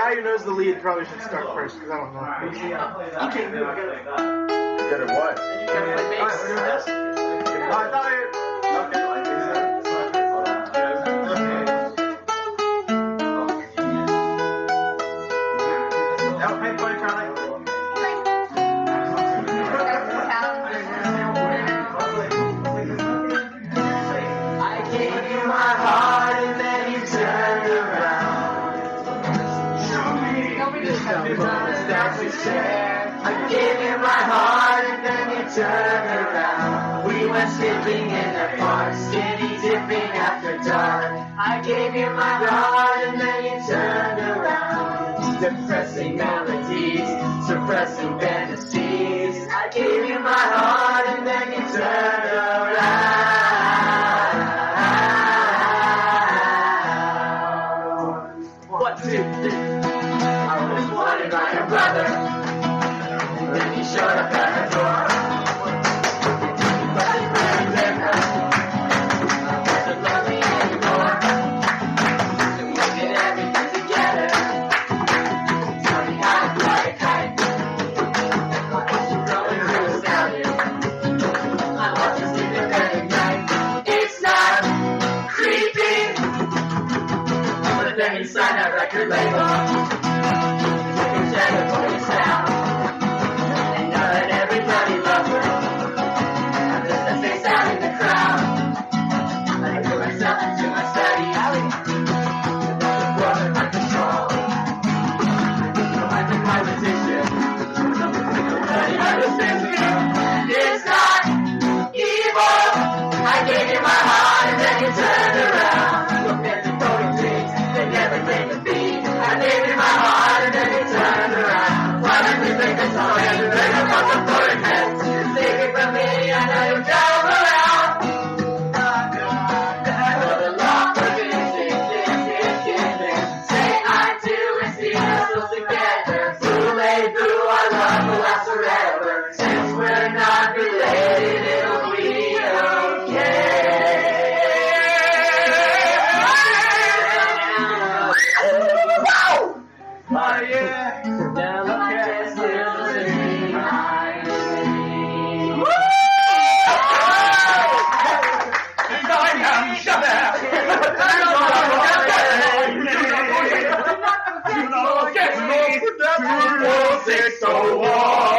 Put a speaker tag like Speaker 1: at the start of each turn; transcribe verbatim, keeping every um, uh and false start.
Speaker 1: guy who knows the lead probably should start first, because I don't know. Okay, good.
Speaker 2: Good at what?
Speaker 1: Alright, we're doing this? Oh, I thought I... Okay, like this. That was my point, Charlie.
Speaker 3: I gave you my heart and then you turned around. That we share. I gave you my heart and then you turned around. We went skipping in the park, skinny dipping after dark. I gave you my heart and then you turned around. Depressing melodies, suppressing fantasies. I gave you my heart and then you turned around. One, two, three. I was wanted by your brother. Then he showed up at the door. But his brother said no. I wasn't lonely anymore. So we did everything together. Tell me how to fly a kite. I watched you rolling through the sound. I watched you sleeping every night. It's not creepy. But then you signed that record label. It's not evil. I gave you my heart and then you turned around. Looked at the photo pics, they never came to be. I gave you my heart and then you turned around. Why did you think it's all you think about the photograph? You're taking from me, I know you drove around. For the law producing this is giving. Say I do and see us still together. Too late, through our love will last forever. Since we're not related, it'll be okay. Oh yeah, now look at still behind me. Shut up! Six oh one.